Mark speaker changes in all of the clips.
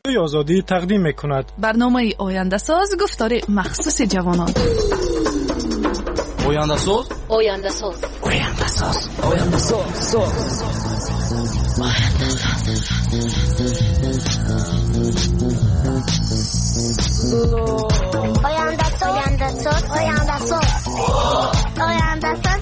Speaker 1: آزادی تقدیم می‌کند.
Speaker 2: برنامه آینده ساز گفتار مخصوص جوانان.
Speaker 3: آینده ساز.
Speaker 4: آینده ساز.
Speaker 3: آینده ساز. آینده ساز.
Speaker 4: آینده ساز. آینده ساز. آینده ساز. آینده ساز.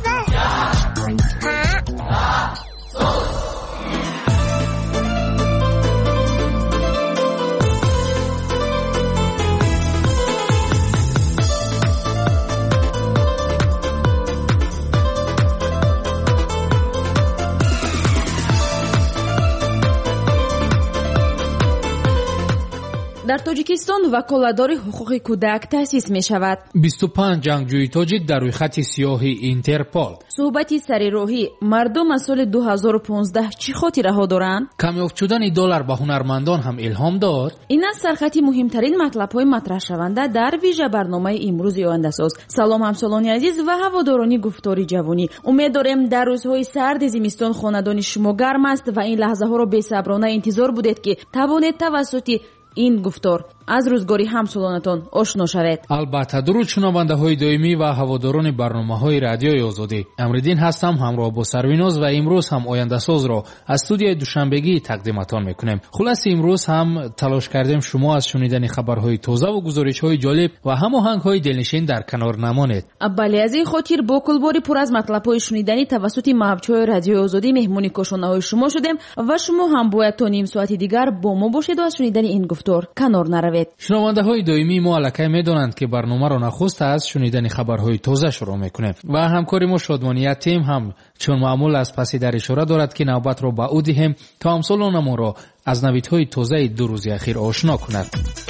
Speaker 5: در تاجیکستان وکالتدار حقوق کودک تأسیس می شود.
Speaker 6: 25 جنگجوی تاجیک در روی خط سیاه اینترپول.
Speaker 5: صحبتی سریراهی مردم از سال 2015 چی خاطره ها دارند؟
Speaker 6: کمیافت شدن دلار به هنرمندان هم الهام داد.
Speaker 5: این از سرخط مهمترین مطلب های مطرح شونده در ویژه برنامه امروز آینده ساز. سلام همسالان عزیز و هواداران گفتار جوانی. امید داریم در روزهای سرد زمستان خانه‌دان شما گرم است و این لحظه ها را بی‌صبرانه انتظار بودید که توانید توسط این گفتار از روزگاری همسالانتان آشنا شوید.
Speaker 6: البته درود شنونده های دائمی و هواداران برنامه های رادیوی آزادی. امردین هستم همراه با سرویناز و امروز هم آینده ساز را از استودیوی دوشنبگی تقدیمتان میکنیم. خلاص امروز هم تلاش کردیم شما از شنیدن خبرهای تازه و گزارش‌های جالب و هماهنگ‌های دلنشین در کنار نمانید.
Speaker 5: بله، از این خاطر با کلباری پر از مطلب‌های شنیدنی توسط محبچه‌های رادیوی آزادی مهمانی کاشانه‌های شما شدیم و شما هم باید تا نیم ساعت دیگر با ما باشید و از شنیدن این گفتار کنار نروید.
Speaker 6: شنونده های دائمی ما الکی میدونند که برنامه را نخست از شنیدن خبرهای تازه شروع میکنیم و همکاری ما شادمانی تیم هم چون معمول از پسی در اشاره دارد که نوبت را به او دهیم تا همسالان ما را از نویدهای تازه دو روز اخیر آشنا کند.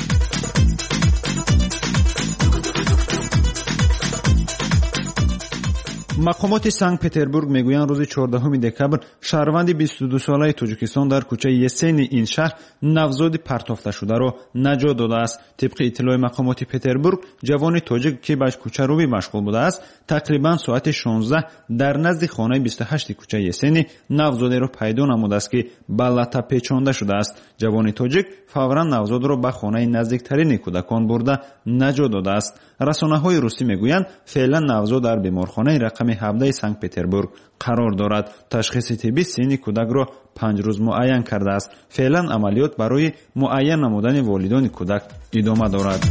Speaker 7: مقامات سنت پتربورگ میگویند روز 14 دکبر شهروند 22 ساله تاجیکستان در کوچه یسین این شهر نوزاد پرتافته شده را نجات داده است. طبق اطلاع مقامات پتربورگ جوان تاجیک که به کوچه روی مشغول بوده است تقریبا ساعت 16 در نزد خانه 28 کوچه یسین نوزاد را پیدا نموده است که به لطه پیچانده شده است. جوان تاجیک فورا نوزاد را به خانه نزدیکترین کودکان برده نجات داده است. رسانه‌های روسی میگویند فعلا نوزاد در بیمارخانه رقم 17 سنت پتربورگ قرار دارد. تشخیص طبی سن کودک را 5 روز معین کرده است. فعلا عملیات برای معین نمودن والدان کودک ادامه دارد.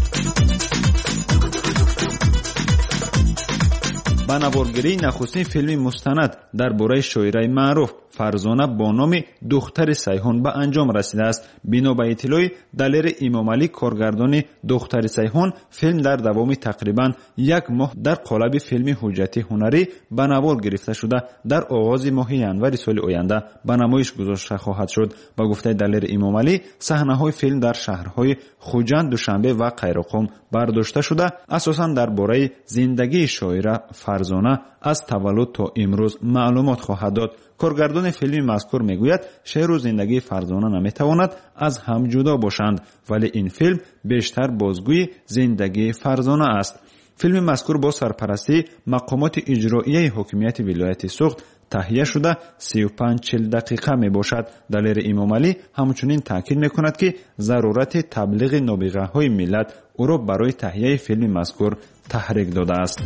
Speaker 7: با نوارگیری نخستین فیلم مستند درباره شاعره معروف فرزانه با نام دختر سیحون به انجام رسیده است. بنا به اطلاع دلیر امام علی کارگردان دختر سیحون فیلم در دوام تقریبا 1 ماه در قالب فیلم حجتی هنری به نوار گرفته شده در آغاز ماه ینور سال آینده به نمایش گذاشته خواهد شد. با گفته دلیر امام علی صحنه‌های فیلم در شهرهای خوجند، دوشنبه و قیرقم برداشته شده. اساساً درباره زندگی شاعره فرزانه از تولد تا امروز معلومات خواهد داد. کارگردان فیلم مذکور میگوید شعر و زندگی فرزانه نمیتواند از هم جدا باشند، ولی این فیلم بیشتر بازگوی زندگی فرزانه است. فیلم مذکور با سرپرستی مقامات اجرایی حکومت ولایت سوخت تهیه شده 35-40 دقیقه می باشد. دلیر امام علی همچنین تاکید می کند که ضرورت تبلیغ نابغه های ملت او را برای تهیه فیلم مذکور تحریک داده است.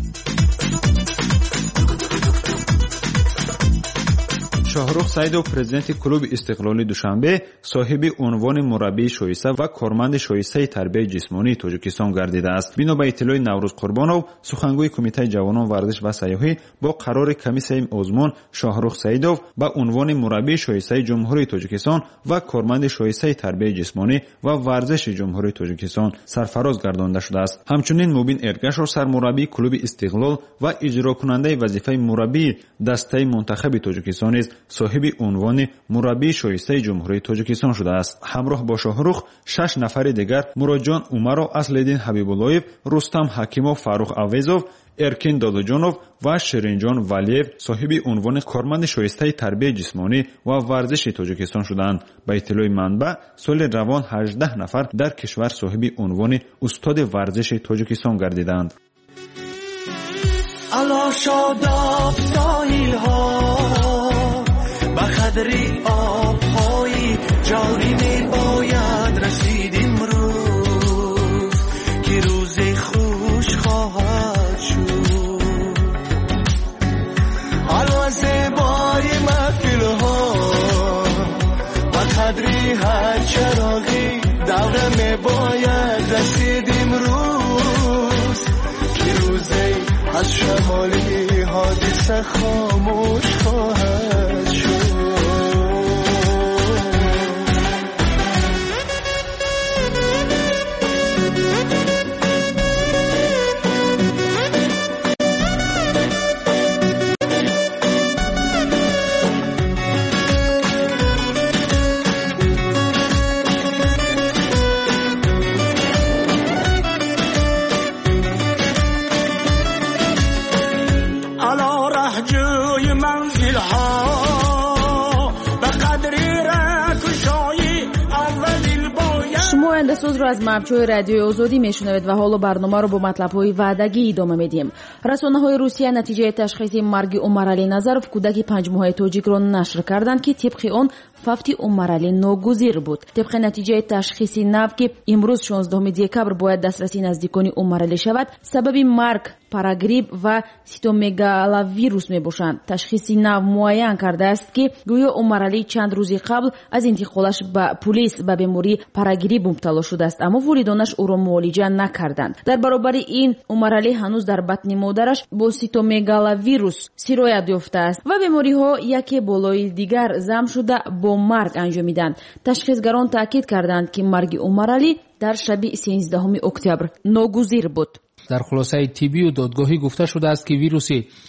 Speaker 7: شاهرخ سیدов پرزیدنت کلوب استقلال دوشنبه صاحب عنوان مربی شایسته و کارمند شایسته تربیت جسمانی تاجیکستان گردیده است. بنا به اطلاع نوروز قربانov سخنگوی کمیته جوانان ورزش و سیاحی با قرار کمیسیه عظمان شاهرخ سیدов به عنوان مربی شایسته جمهوری تاجیکستان و کارمند شایسته تربیت جسمانی و ورزش جمهوری تاجیکستان سرفراز گردانده شده است. همچنین مبین ارگاشov سرمربی کلوب استقلال و اجرا کننده وظیفه مربی دسته منتخب تاجیکستان است صاحب عنوان مربی شایسته جمهوری تاجیکستان شده است. همراه با شاهرخ 6 نفر دیگر مراجان عمرو، اصلالدین حبیب‌اللهیف، رستم حکیمov، فاروق اویزov، ارکین داداجانov و شیرینجان ولیев صاحب عنوان کارمند شایسته تربیت جسمانی و ورزش تاجیکستان شدند. به اطلاع منبع سال روان 18 نفر در کشور صاحب عنوان استاد ورزش تاجیکستان گردیدند.
Speaker 8: الا شاداب ساحل ها به قدری آب‌های جاری می باید رسید باید رسید امروز که روزی از شمالی حادثه خاموش خواهد شد.
Speaker 5: سوز رو از مبچوی رادیوی آزادی میشنوید و حالا برنامه رو با مطلب‌های وعدگی ادامه میدیم. رسانه‌های روسیه نتیجه تشخیص مرگ عمرعلی نظرов کودکی 5 ماهه تاجیک رو نشر کردند که طبق اون فوت عمرعلی ناگزیر بود. طبق نتیجه تشخیص نو که امروز 16 دکبر باید دسترسی نزدیکان عمرعلی شود، سبب مرگ پاراگریپ و سیتومگالویروس میباشند. تشخیص نو معین کرده است که گویا عمرعلی چند روزی قبل از انتقالش به پلیس به بیماری پاراگریپ مبتلا شده است، اما والدانش او را معالجه نکردند. در برابر این عمرعلی هنوز در بطن مادرش با سیتومگالویروس سرایت یافته است و بیماری ها یکی بالای دیگر ضم شده با مرگ انجامیدند. تشخیصگران تاکید کردند که مرگ عمرعلی در شب 13 اکتبر ناگزیر بود.
Speaker 6: در خلاصه طبی و دادگاهی گفته شده است که ویروس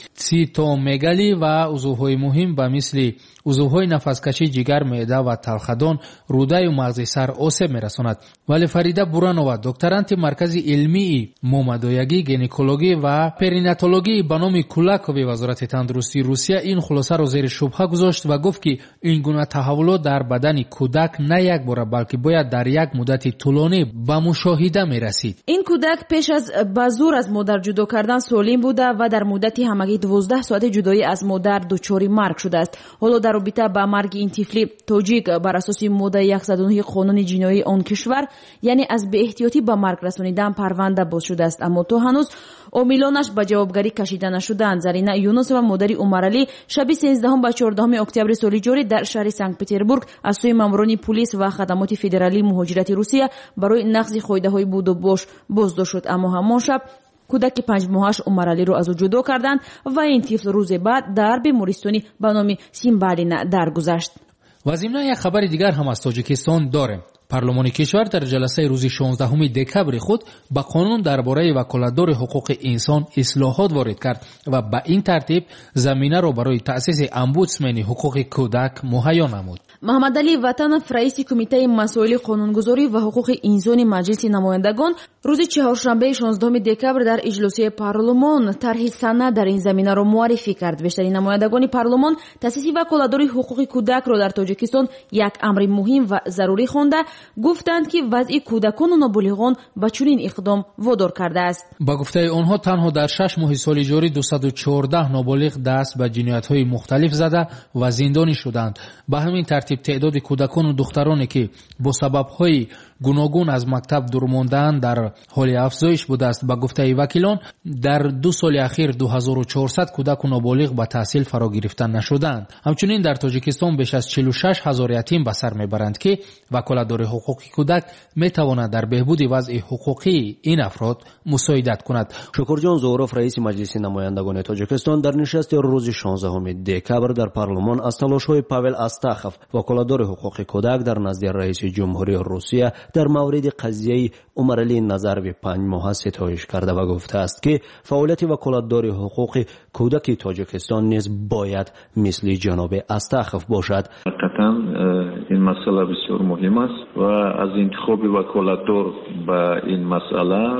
Speaker 6: سیتومگالی و عضوهای مهم به مثل عضوهای نفسکشی جگر، معده و تلخدان، روده و مغز سر آسیب میرساند. ولی فریده بورانова، دکترانت مرکز علمی مومدویگی، گینکولوژی و پریناتولوژی به نام کولاکوی وزارت تندرستی روسیه این خلاصه را زیر شبهه گذاشت و گفت که این گونه تحولات در بدن کودک نه یک بار بلکه باید در یک مدت طولانی به مشاهده میرسید.
Speaker 5: این کودک پیش از به زور از مادر جدا کردن سالم بوده و در مدت همگی 12 ساعت جدایی از مادر دچار مرگ شده است. حالا در رابطه با مرگ این طفل تاجیک بر اساس ماده 109 قانون جنایی آن کشور، یعنی از بی احتیاطی به مرگ رسانیدن، پرونده باز شده است، اما تا هنوز عاملانش به جوابگری کشیده نشدند. زرینه یونسova مادر عمرعلی شب 13 و 14 اکتبر سال جاری در شهر سنت پتربورگ از سوی ماموران پلیس و خدمات فدرالی مهاجرت روسیه برای نقض قاعده‌های بود و باش بازداشت شد، اما همان شب کودک 5 ماهش عمرعلی رو از او جدا کردند و این طفل روز بعد در بیمارستانی به نام سیمبالینا درگذشت.
Speaker 6: و ضمن یک خبر دیگر هم از تاجیکستان داریم. پارلمان کشور در جلسه روز 16 دکبر خود به قانون درباره وکالتدار حقوق انسان اصلاحات وارد کرد و به این ترتیب زمینه را برای تأسیس امبودسمن حقوق کودک مهیا نمود.
Speaker 5: محمد علی وطنов، رئیس کمیته مسائل قانونگذاری و حقوق انسانی مجلس نمایندگان، روز چهارشنبه 16 دکبر در اجلاسی پارلمان طرح سند در این زمینه را معرفی کرد. بیشترین نمایندگان پارلمان تأسیس وکالتدار حقوق کودک را در تاجیکستان یک امر مهم و ضروری خوانده گفتند که وضع کودکان و نابالغان به چنین اقدام وادار کرده است.
Speaker 6: با گفته آنها تنها در 6 ماه سال جاری 214 نابالغ دست به جنایت‌های مختلف زده و زندانی شدند. به همین ترتیب تعداد کودکان و دخترانی که با سبب‌های گوناگون از مکتب دور مانده‌اند در حال افزایش بوده است. با گفته وکیلان در 2 سال اخیر 2400 کودک و نابالغ به تحصیل فرا گرفته نشدند. همچنین در تاجیکستان بیش از 46000 یتیم به سر میبرند که وکالتدار حقوق کودک میتواند در بهبود وضع حقوقی این افراد مساعدت کند.
Speaker 9: شکرجان زهروف، رئیس مجلس نمایندگان تاجیکستان، در نشست روز 16 دکبر در پارلمان از تلاش‌های پاول استاخوف، وکالتدار حقوق کودک، در نزد رئیس جمهوری روسیه در مورد قضیه عمرعلی نظرov 5 ماهه ستایش کرده و گفته است که فعالیت وکالتدار حقوق کودک تاجیکستان نیز باید مثل جناب استاخوف باشد.
Speaker 10: حقیقتاً این مسئله بسیار مهم است و از انتخاب وکالتدار به این مسئله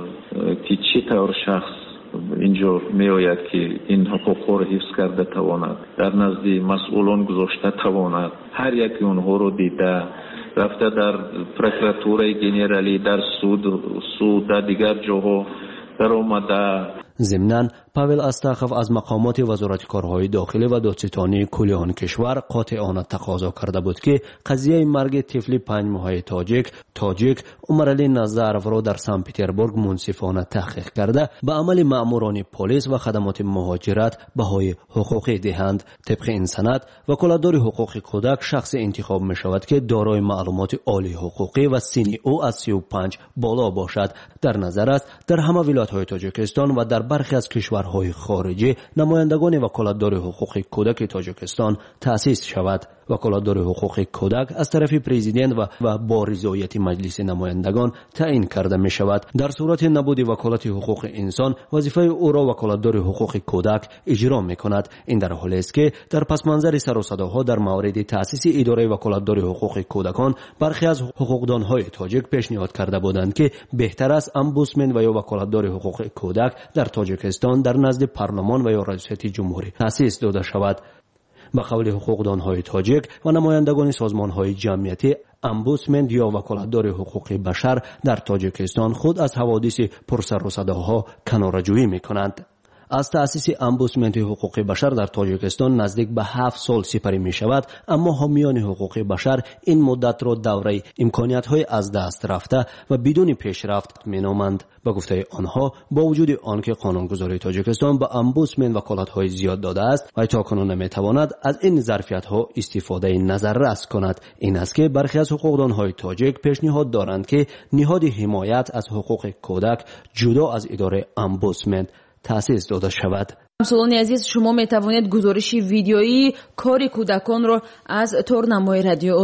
Speaker 10: که چطور شخص اینجا می آید که این حقوق را حفظ کرده تواند، در نزد مسئولان گذاشته تواند، هر یکی اونها رو دیده رفته در پروکراتوره گنرالی، در سود در دیگر جاها در آمده.
Speaker 9: ضمناً پاول استاخف از مقامات وزارت کارهای داخلی و دادستانی کل آن کشور قاطعانه تقاضا کرده بود که قضیه مرگ طفل 5 ماهه تاجیک عمرعلی نظرов را در سن پترزبورگ منصفانه تحقیق کرده به عمل مأموران پلیس و خدمات مهاجرت بهای حقوقی دهند. طبق این سند وکالتدار حقوق کودک شخص انتخاب می شود که دارای معلومات عالی حقوقی و سن او از 35 بالا باشد. در نظر است در همه ولایت‌های تاجیکستان و در برخی از کشورهای خارجی نمایندگان وکالتدار حقوق کودک تاجیکستان تأسیس شود. وکالتدار حقوق کودک از طرف پرزیدنت و با رضایت مجلس نمایندگان تعیین کرده می شود. در صورت نبود وکالت حقوق انسان وظیفه او را وکالتدار حقوق کودک اجرا می کند. این در حالی است که در پس منظر سر و صداها در مورد تأسیس اداره وکالتدار حقوق کودکان برخی از حقوقدانهای تاجیک پیشنهاد کرده بودند که بهتر است امبودسمن و یا وکالتدار حقوق کودک در تاجیکستان در نزد پارلمان و یا ریاست جمهوری تأسیس داده شود. به قول حقوقدانهای تاجیک و نمایندگان سازمانهای جمعیتی، امبودسمن یا وکالتدار حقوق بشر در تاجیکستان خود از حوادث پرسر و صداها کناره‌جویی می‌کنند. از تأسیس امبودسمن حقوق بشر در تاجیکستان نزدیک به 7 سال سپری می شود، اما حامیان حقوق بشر این مدت را دوره امکانیت‌های از دست رفته و بدون پیشرفت می نامند. به گفته آنها با وجود آنکه قانونگذاری تاجیکستان به امبودسمن وکالت‌های زیاد داده است و تاکنون نمی تواند از این ظرفیت‌ها استفاده نظررس کند. این است که برخی از حقوقدانهای تاجیک پیشنهاد دارند که نهاد حمایت از حقوق کودک جدا از اداره امبودسمن تأسیس داده شود.
Speaker 5: همسالان عزیز، شما می توانید گزارش ویدیویی کار کودکان را از تورنمای رادیو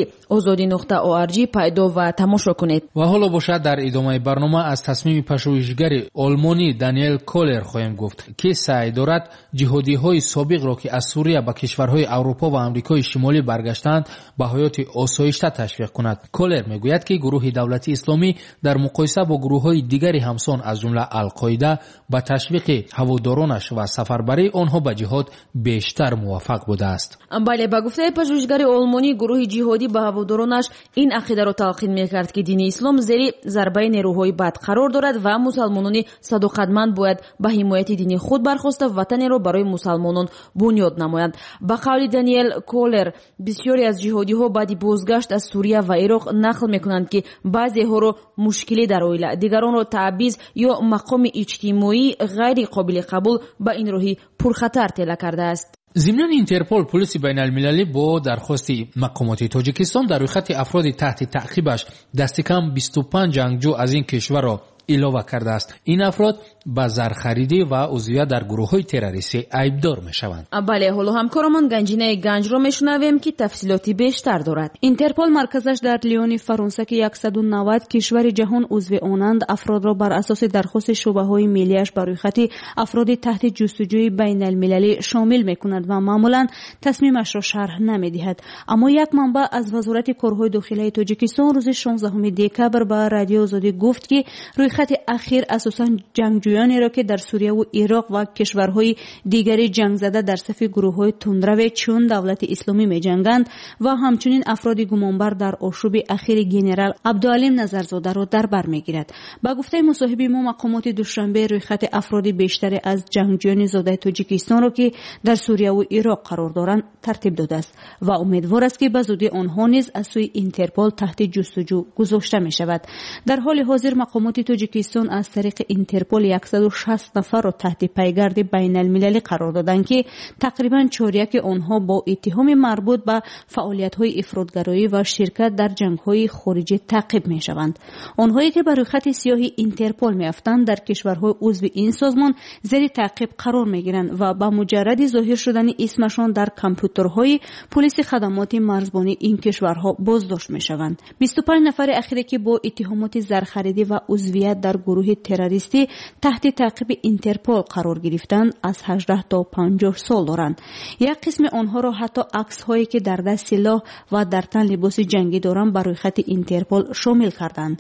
Speaker 5: آزادی.org پیدا و تماشا کنید.
Speaker 6: و حالا باشد در ادامه برنامه از تصمیم پژوهشگر آلمانی دانیل کولر خواهیم گفت که سعی دارد جهادی‌های سابق را که از سوریه به کشورهای اروپا و آمریکای شمالی برگشتند به حیات آسایشته تشویق کند. کولر میگوید که گروه دولت اسلامی در مقایسه با گروه‌های دیگری همسان از جمله القاعده به تشویق هوادارانش و سفربری آنها به جهاد بیشتر موفق بوده است.
Speaker 5: بله، به گفته پژوهشگر آلمانی گروه جهادی به هوادارانش این عقیده را تلقین می‌کرد که دین اسلام زیر ضربه نیروهای بد قرار دارد و مسلمانان صداقتمند باید به حمایت دین خود برخاسته وطن را برای مسلمانان بنیاد نمایند. به قول دانیل کولر، بسیاری از جهادی‌ها بعد بازگشت از سوریه و عراق نقل می‌کنند که بعضی‌ها را مشکلی در عائله، دیگران را تعویض یا مقام اجتماعی غیر قابل قبول به این راهی پرخطر طلع کرده است.
Speaker 6: ضمن اینترپل پلیس بین المللی با درخواست مقامات تاجیکستان در روی خط افراد تحت تعقیبش دست کم 25 جنگجو از این کشور را علاوه کرده است. این افراد به زرخریدی و عضویت در گروه‌های تروریستی عیبدار می‌شوند.
Speaker 5: بله، حالا همکارمان گنجینه گنج را میشنویم که تفصیلاتی بیشتر دارد.
Speaker 11: اینترپل مرکزش در لیون فرانسه که 190 کشور جهان عضو آنند افراد را بر اساس درخواست شبهه‌های ملی‌اش بر روی خط افراد تحت جستجوی بین المللی شامل می‌کند و معمولاً تصمیمش را شرح نمی‌دهد. اما یک منبع از وزارت کارهای داخلی تاجیکستان روز 16 دکبر به رادیو آزادی گفت که روی خط اخیر اساساً جنگجویانی را که در سوریه و عراق و کشورهای دیگری جنگ زده در صف گروه‌های تندرو چون دولت اسلامی می‌جنگند و همچنین افراد گمانبر در آشوب اخیر گنرال عبدالعلیم نظرزاده را در بر می‌گیرد. با گفته مصاحب ما، مقامات دوشنبه روی خط افراد بیشتری از جنگجویان زاده تاجیکستان را که در سوریه و عراق قرار دارند ترتیب داده است و امیدوار است که به زودی آنها نیز از سوی اینترپل تحت جستجو گذاشته می‌شود. در حال حاضر مقامات تاجیکستان از طریق اینترپل 160 نفر را تحت پیگرد بین المللی قرار دادند که تقریباً چهارک آنها با اتهام مربوط به فعالیت‌های افراطگرایی و شرکت در جنگ‌های خارجی تعقیب می‌شوند. آنهایی که بر خط سیاه اینترپل می‌افتند در کشورهای عضو این سازمان زیر تعقیب قرار می‌گیرند و با مجرد ظاهر شدن اسمشان در کامپیوترهای پلیس خدمات مرزبانی این کشورها بازداشت می‌شوند. 25 نفر اخیری که با اتهامات زرخریدی و عضویت در گروه تروریستی تحت تعقیب اینترپل قرار گرفتند از 18 تا 50 سال دارند. یک قسم آنها را حتی عکس‌هایی که در دست سلاح و در تن لباس جنگی دارند بر روی خط اینترپل شامل کردند.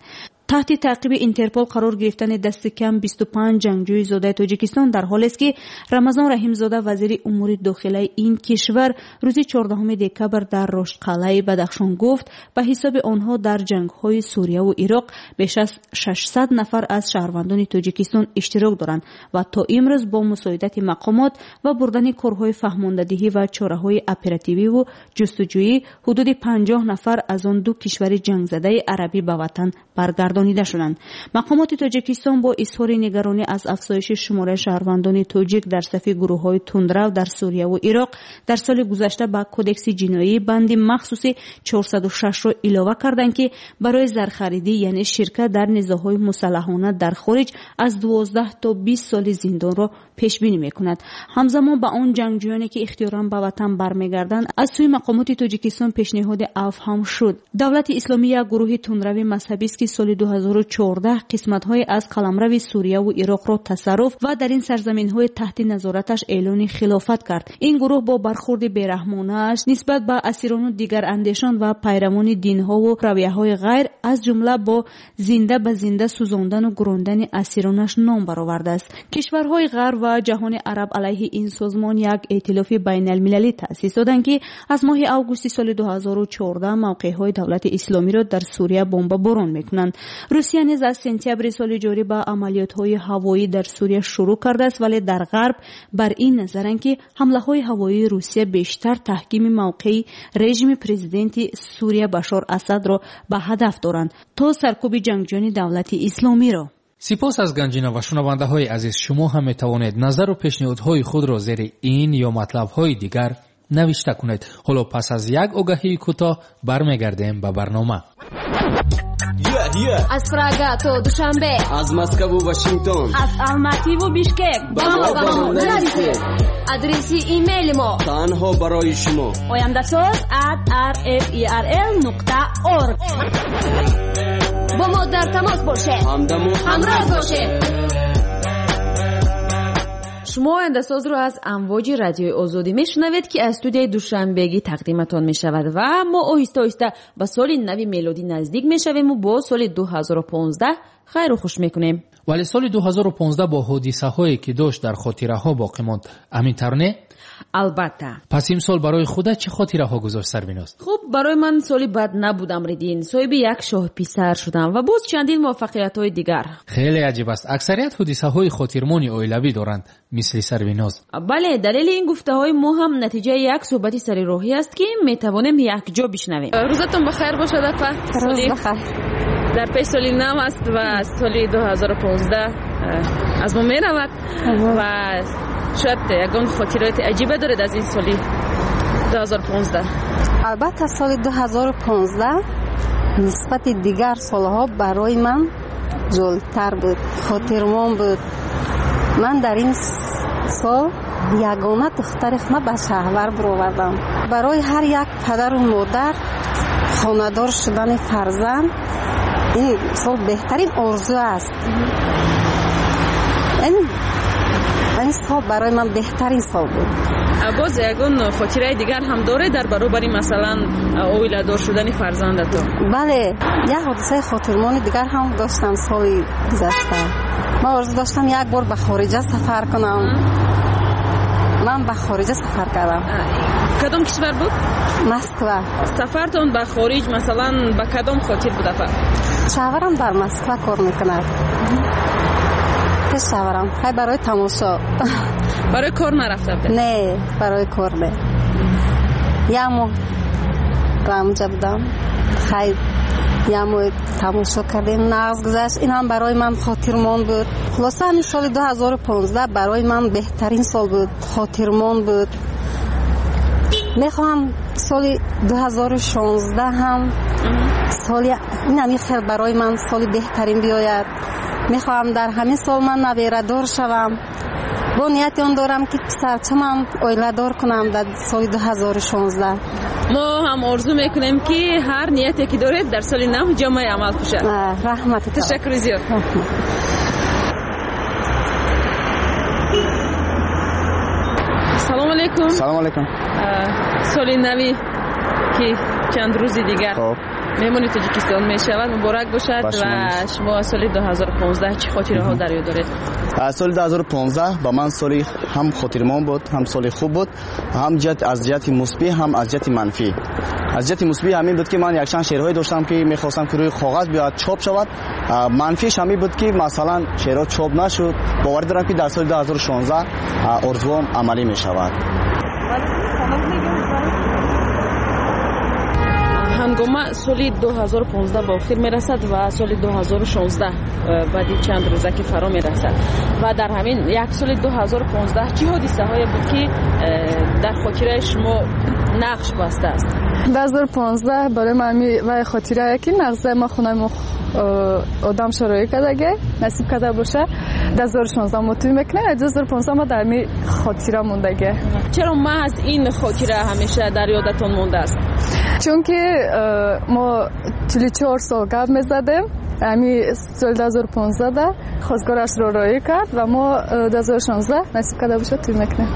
Speaker 11: تحت تعقیب اینترپل قرار گرفتن دست کم 25 جنگجوی زاده تاجیکستان در حالی است که رمضان رحیمزاده وزیر امور داخلی این کشور روز 14 دکبر در رشتقلعه بدخشان گفت به حساب آنها در جنگ‌های سوریه و عراق بیش از 600 نفر از شهروندان تاجیکستان اشتراک دارند و تا امروز با مساعدت مقامات و بردن کارهای فهماندهی و چاره‌های اپراتیوی و جستجویی حدود 50 نفر از آن دو کشور جنگ زده عربی به وطن برگردانیده شدند. مقامات تاجیکستان با اظهار نگرانی از افزایش شمار شهروندان تاجیک در صف گروه‌های تندرو در سوریه و عراق در سال گذشته به کدکس جنایی بند مخصوص 406 را اضافه کردند که برای زرخریدی یعنی شرکت در نزاع‌های مسلحانه در خارج از 12 تا 20 سال زندان را پیش بینی می‌کند. همزمان با آن جنگجویانی که اختیاراً به وطن برمیگردند از سوی مقامات تاجیکستان پیشنهاد عفو هم شد. دولت اسلامی یک گروه تندرو مذهبی است که سال 2014 قسمت‌های از قلمرو سوریه و عراق را تصرف و در این سرزمین‌های تحت نظارتش اعلان خلافت کرد. این گروه با برخورد بی‌رحمانه‌اش نسبت به اسیران و دیگر اندیشان و پیروان دین‌ها و رویه‌های غیر از جمله با زنده به زنده سوزاندن و گراندن اسیرانش نام برآورده است. کشورهای غرب و جهان عرب علیه این سازمان یک ائتلاف بین‌المللی تأسیس دادند که از ماه آگوست سال 2014 موقع‌های دولت اسلامی را در سوریه بمباران می‌کنند. روسیه نیز از سپتامبر سال جاری با عملیات‌های هوایی در سوریه شروع کرده است، ولی در غرب بر این نظرند که حمله‌های هوایی روسیه بیشتر تحکیم موقعی رژیم پرزیدنت سوریه بشار اسد را به هدف دارند تا سرکوب جنگجویان دولت اسلامی را.
Speaker 6: سپاس از گنجینه و شنونده‌های عزیز. شما هم می‌توانید نظر و پیشنهادهای خود را زیر این یا مطلب‌های دیگر نوشته کنید. حالا پس از یک آگهی کوتاه برمیگردیم به برنامه.
Speaker 12: از پراگا تا دوشنبه، از مسکو و واشنگتن، از الماتی و بیشکک با ما نرسید. آدرس ایمیل ما تنها برای شما oyandasaz@rferl.org. با ما در تماس باشید، همراه باشید.
Speaker 5: شما آینده‌ساز رو از امواج رادیوی آزادی میشنوید که از استودیوی دوشنبگی تقدیمتان میشود و ما آهسته آهسته به سال نو میلادی نزدیک میشویم و با سال 2015 خیر و خوش میکنیم.
Speaker 6: ولی سال 2015 با حادثه هایی که داشت در خاطره ها باقی ماند. همینطور نه؟
Speaker 5: البته.
Speaker 6: پس این سال برای خودت چه خاطره ها گذاشت سربیناست؟
Speaker 5: خب برای من سالی بد نبودم ریدین. صاحب یک شاه پسر شدم و باز چندین موفقیت های دیگر.
Speaker 6: خیلی عجیب است. اکثریت حادثه های خاطرمانی اویلوی دارند مثل سربیناز.
Speaker 5: بله، دلیل این گفته های ما هم نتیجه یک صحبت سر راهی است که میتوانیم یک جا بشنویم.
Speaker 2: روزتون بخیر باشد اپا.
Speaker 11: روز بخیر.
Speaker 2: در پی سالی نو است و سالی 2015 از ما میرود و شاید یکان خاطرات عجیبه دارد از این سالی 2015.
Speaker 13: البته سال 2015 نسبت دیگر سالها برای من جالب‌تر بود، خاطرمون بود. من در این سال یگانه دختر خودم به شهر برآوردم. برای هر یک پدر و مادر خانه‌دار شدن فرزند این سال بهترین آرزو است. این سال برای من بهترین سال بود.
Speaker 2: باز یگان خاطره دیگر هم داره در برابر مثلا اویله دار شدن فرزندتون؟
Speaker 13: بله، یک حادثه خاطرمانی دیگر هم داشتم سال گذشته. من آرزو داشتم یک بار به خارجه سفر کنم. من به خارجه سفر کردم.
Speaker 2: کدام کشور بود؟
Speaker 13: مسکو.
Speaker 2: سفرتون به خارج مثلا به کدام خاطر بود افا؟
Speaker 13: شوهرم در مسکو کار میکند. شوهرم خیلی برای تماشا.
Speaker 2: برای کار نرفته بود؟
Speaker 13: نه، برای کار نه. یه ماه رمجه بودم، خیلی یه ماه تماشا کردیم، نغز گذشت. این هم برای من خاطرمان بود. خلاصه همین سال 2015 برای من بهترین سال بود، خاطرمان بود. میخوام سال 2016 هم سالی این همی خیلی برای من سال بهترین بیاید. میخوام در همین سال من نویره دار شوم. با نیت آن دارم که پسرچمم اویله دار کنم در سال 2016.
Speaker 2: ما هم آرزو میکنیم که هر نیتی که دارید در سال نو جامعه عمل بشه.
Speaker 13: رحمت.
Speaker 2: تشکر زیاد. سلام علیکم.
Speaker 14: سلام علیکم.
Speaker 2: سال نوی که چند روزی دیگر مهمانی تاجیکستان میشود. مبارک باشد. و شما سال 2015 چه خاطره ها در یاد دارید؟
Speaker 14: سال 2015 با من سالی هم خاطرمان بود، هم سال خوب بود، هم از جهت مثبت هم از جهت منفی. از جهت مثبت همین بود که من یک چند شعرهای داشتم که می‌خواستم که روی کاغذ بیاد چاپ شود. منفیش همین بود که مثلا شعرها چاپ نشد. باور دارم که در سال 2016 آرزوام عملی می‌شود.
Speaker 2: هنگام سال 2015 با آخر میرسد و سال 2016 بعد چند روزه که فرا میرسد و در همین یک سال 2015 چه حادثه هایی بود که در خاطره شما نقش بسته است؟
Speaker 15: 2015 برای من و خاطره که نقضه ما خونه آدم شروعی کردگه نصیب کرده باشه 2016 مطمئن میکنه 2015 ما در می خاطره موندگه.
Speaker 2: چرا محض این خاطره همیشه در یادتون مونده است؟
Speaker 15: چون که ما 44 سال گپ میزدیم امی سال 2015 خواستگارش رو رایی کرد و ما 2016 نصیب کرده باشه توی میکنه.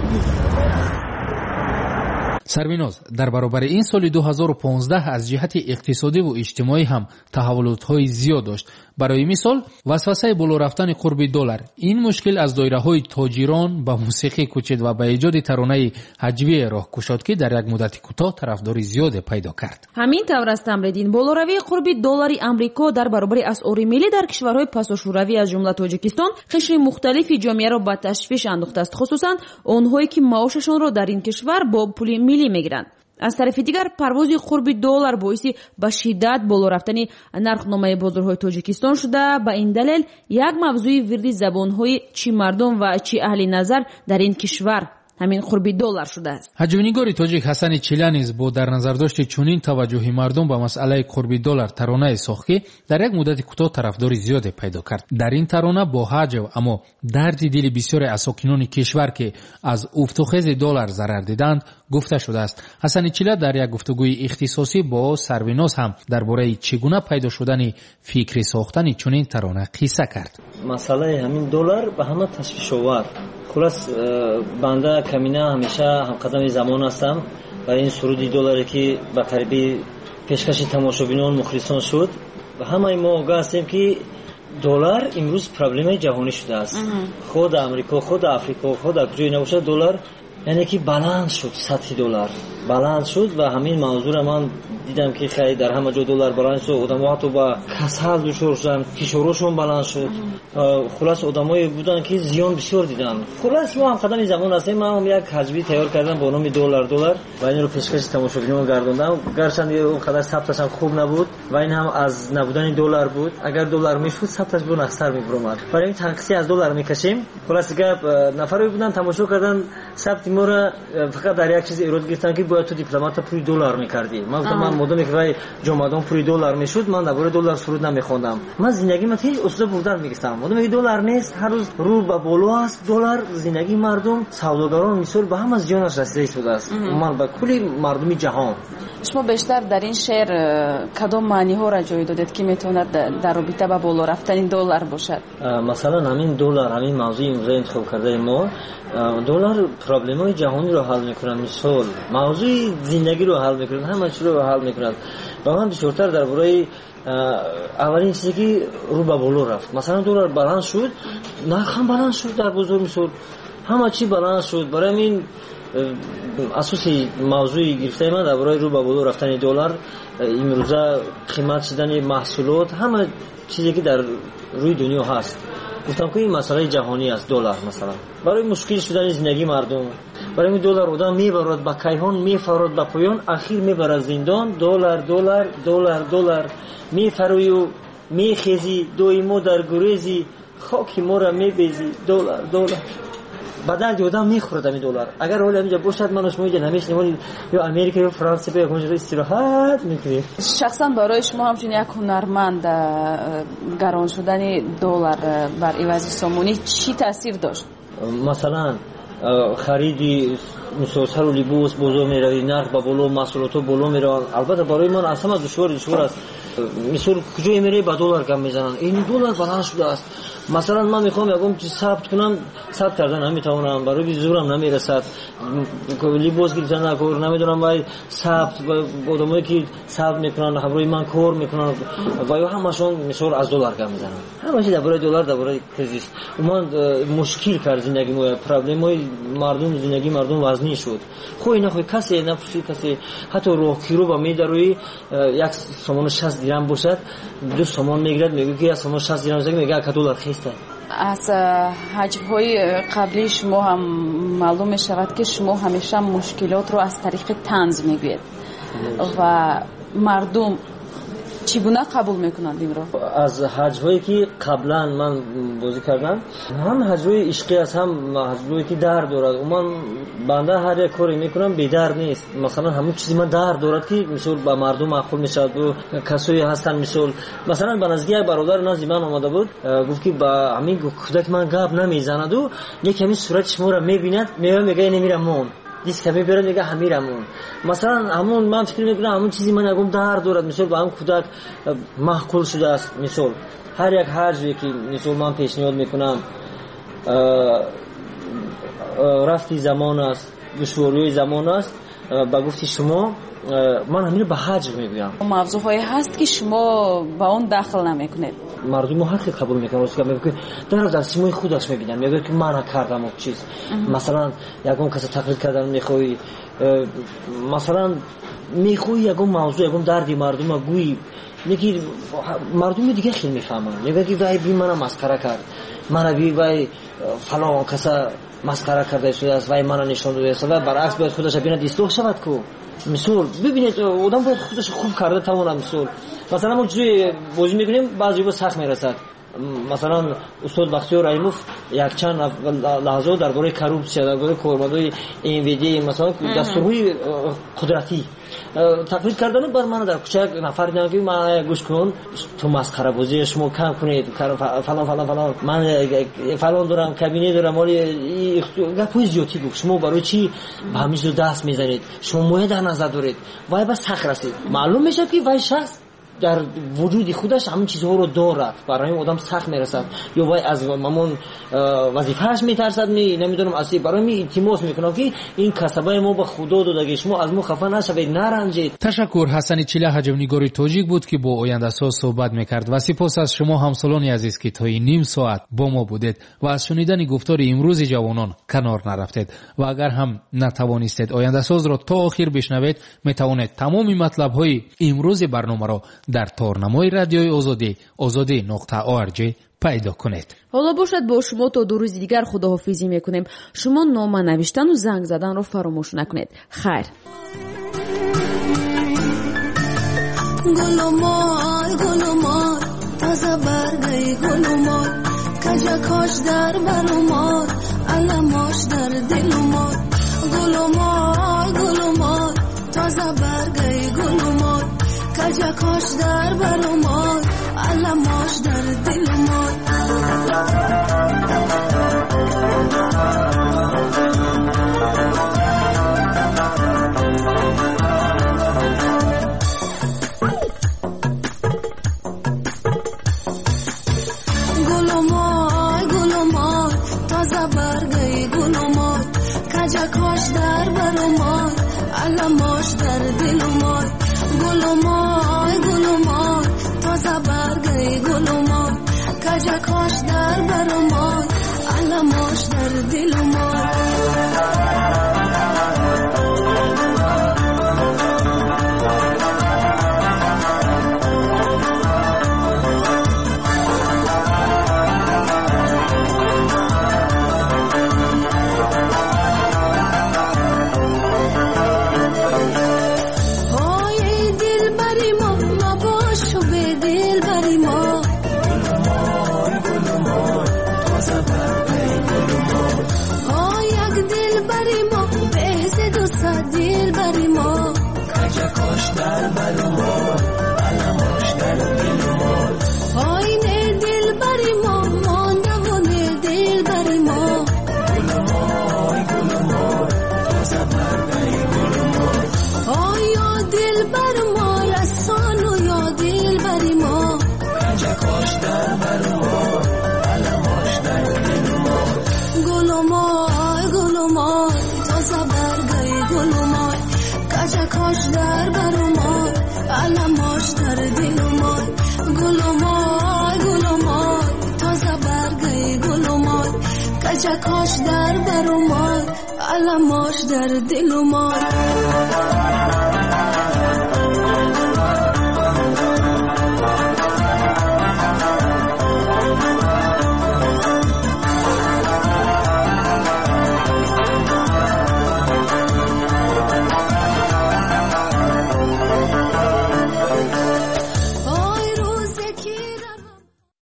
Speaker 6: سربیناز در برابر این سال 2015 از جهت اقتصادی و اجتماعی هم تحولات‌های زیاد داشت. برای مثال وسوسه بالا رفتن قرب دلار، این مشکل از دایره‌های تاجران به موسیقی کوچید و به ایجاد ترانه هجوی راه گشاد که در یک مدت کوتاه طرفداری زیاد پیدا کرد.
Speaker 5: همین طور است تمرین بالاروی قرب دلار آمریکا در برابر اسعار ملی در کشورهای پساشوروی از جمله تاجیکستان قشر مختلفی جامعه را به تشویش انداخته است، خصوصا آنهایی که معاششان را در این کشور با پول ملی میگیرند. از طرف دیگر پرواز قرب دلار باعث به شدت بالا رفتن نرخنامه بازارهای تاجیکستان شده. به این دلیل یک موضوع ورد زبانهای چی مردم و چی اهل نظر در این کشور همین قرب دلار شده است.
Speaker 6: هجونیگاری تاجیک حسن چیلا نیز با در نظر داشت چنین توجه مردم به مسئله قرب دلار ترانه ساخت که در یک مدت کوتاه طرفداری زیاد پیدا کرد. در این ترانه با حجو اما درد دل بسیار از ساکنان کشور که از افت و خیز دلار ضرر دیدند گفته شده است. حسن چیلا در یک گفتگوی اختصاصی با سرویناز هم درباره چگونه پیدا شدن فکر ساختن چنین ترانه قصه کرد.
Speaker 16: مسئله همین دلار به همه تشویش آور. خلاص بنده کمینه همیشه هم قدم زمان هستم و این سرودی دلاری که به قریبی پیشکش تماشابینان مخلصان شد و همه ما آگاه هستیم که دلار امروز پرابلم جهانی شده است. خود امریکا، خود افریقا، خود کجای نباشه دلار یعنی که بلند شد، سطح دلار بلند شد و همین موضوع را من دیدم که خیلی در همه جا دلار بلند شد، آدم‌ها تو با کسل دچار شدن، فشارشون بلند شد. خلاص آدمایی بودن که زیان بسیار دیدن. خلاص ما هم قدم زمان هستیم. من هم یک حزبی تیار کردم با نام دلار و این رو پیشکش تماشاگران گردوندم. گرچند اون قدر ثبتش هم خوب نبود و این هم از نبودن دلار بود. اگر دلار میشد ثبتش بود نقصر میبرد. برای این تنقیصی از دلار میکشیم. خلاص گپ نفری بودن تماشا کردن ثبت ما را فقط در یک چیز ایراد گرفتن که باید تو دیپلمات پولی دلار میکردی. من مدام که جمعدان پولی دلار میشد من درباره دلار سرود نمیخوندم. من زندگی من هیچ اصول بودن میگفتم. مدام که دلار نیست هر روز رو به بالا است دلار زندگی مردم سوداگران مثال به هم از زیانش رسیده شده است. من به کلی مردمی جهان.
Speaker 2: شما بیشتر در این شعر کدام معنی ها را جای دادید که میتواند در رابطه با بالا رفتن دلار باشد؟
Speaker 16: مثلا همین دلار همین موضوع امروز انتخاب کرده ما دلار پرابلم‌های جهانی رو حل میکنن. مثال موضوع زندگی رو حل میکنن، همه چیز رو حل میکنن. و من بیشتر درباره اولین چیزی که رو به بالا رفت مثلا دلار بلند شد، نرخ هم بلند شد در بازار مثال همه چی بلند شد. برای این اساسی موضوعی گرفته من درباره رو به بالا رفتن دلار امروزه قیمت شدن محصولات همه چیزی که در روی دنیا هست. گفتم که این مسئله جهانی است دلار مثلا برای مشکل شدن زندگی مردم. برای این دلار آدم میبرد به کیهان میفرد به پایان اخیر میبرد زندان. دلار دلار دلار دلار میفروی و میخیزی دویمو در گریزی خاکی ما را میبیزی دلار دلار بدل آدم میخورد این دلار. اگر حالا اینجا باشد من و شما اینجا نمیشنیم یا امریکا یا فرانسه به اونجا استراحت میکنیم.
Speaker 2: شخصا برای شما همچون یک هنرمند گران شدن دلار بر عوض سامونی چی تاثیر داشت؟
Speaker 16: مثلا خریدی مسافر و لباس بازار میروی نرخ با بالا محصولات بالا میرن. البته برای من اصلا دشوار است مثلا کجای میره با دلار کم میزنن، این دلار بالا شده است. مثلا من میخوام یکم چیز ثبت کنم، ثبت کردن نمیتونم، برای زورم نمیرسد، لباس گرفتن نکور نمیدونم، وای ثبت آدمایی که ثبت میکنن خبرای من کار میکنن وای همشون مثلا از دلار کم میزنن، همش درباره دلار، درباره کریزیس. من مشکل کرد زندگی ما، پرابلمای مردم، زندگی مردم وزنی شد. خوی نخوی کسی نفسی کسی حتی راهگیرو با میدروی یک سامان 60 درهم باشد، دو سامان میگیرد، میگه که از سامان 60 درهم میگه که دلار خسته.
Speaker 5: از حجم‌های قبلی شما هم معلوم می‌شود که شما همیشه مشکلات رو از طریق طنز میگوید و مردم چگونه قبول میکنند این رو؟
Speaker 16: از حجم‌هایی که قبلا من بازی کردم، هم حجم‌های عشقی است، هم حجم‌هایی که درد دارد. من بنده هر یک کاری میکنم بی درد نیست. مثلا همون چیزی من درد دارد که مثلا با مردم معقول میشود و کسایی هستن مثلا به نزدیک یک برادر نزدیک من آمده بود، گفت که با همین کودک من گپ نمیزند و یک همین صورت شما را میبیند، میگه نمیرم دیس کمی برد میگه همیرمون. مثلا همون من فکر میکنم همون چیزی من یکم درد دارد، مثلا با هم کودک معقول شده است. مثلا هر یک حجمی که مثلا من پیشنهاد میکنم رفتی زمان است، دشواری زمان است، با گفتی شما من همین به حجم میگم.
Speaker 5: موضوعی هست که شما با اون داخل نمیکنید.
Speaker 16: مردم هر کی قبول میکنن، واسه میگه در سیمای خودش میبینن، میگه که من کردم اون چیز. مثلا یکم کسی تقلید کردن میخوای، مثلا میخوای یکم موضوع یکم دردی مردم گویی، میگی مردم دیگه خیلی میفهمن، میگه که وای بی منم مسخره کرد، من بی وای فلان کسی مسخره کرده شده است، وای منو نشون داده است، و برعکس باید خودش ببیند دیستوخ شود کو. مثلا ببینید آدم باید خودش خوب کرده تمام. مثلا ما چیزی بازی میکنیم بعضی وقت سخت میرسد. مثلا استاد بختیار رحیموف یک چند لحظه درباره کروپسیا، درباره کارمندای NVD مثلا دستورهای قدرتی تقلید کردن بر من در کوچه نفر دیدم که من گوش کن تو مسخره بازی شما کم کنید فلان فلان فلان، من فلان دارم، کابینه دارم، ولی گپای زیادی گفت. شما برای چی به همین دست میزنید؟ شما مویه در نظر دارید، وای بس سخت رسید. معلوم میشه که وای شخص در وجود خودش همین چیزها رو دارد، برای آدم سخت میرسد، یا وای از مامون وظیفه‌اش میترسد، نمیدونم اصلی برای می التماس میکنم که این کسبه ما به خدا داده، شما از ما خفه نشوید، نرنجید.
Speaker 6: تشکر. حسن چیله حجم‌نگار تاجیک بود که با آینده‌ساز صحبت میکرد و سپاس از شما همسالان عزیز که تا این نیم ساعت با ما بودید و از شنیدن گفتار امروز جوانان کنار نرفتید. و اگر هم نتوانستید آینده‌ساز را تا آخر بشنوید، میتوانید تمام مطلب‌های امروز برنامه را در تارنمای رادیوی azadi.org پیدا کنید.
Speaker 5: حالا باشد با شما تا 2 روز دیگر خداحافظی میکنیم. شما نامه نوشتن و زنگ زدن رو فراموش نکنید. خیر.
Speaker 17: گلومای گلومای تازه برگی گلومای کجا کاش در برومای علماش در دلومای گلومای گلومای تازه برگی گلومای کجا کاش در برومای علماش در دلومای گلومای گلومای تازه برگی گلومای کجا کاش در برومای علماش در دلومای گلومای گلومای تازه برگی گلومای کجا کاش در برومای علماش در دلومای کجکاش در بر و مار علماش در دل و مار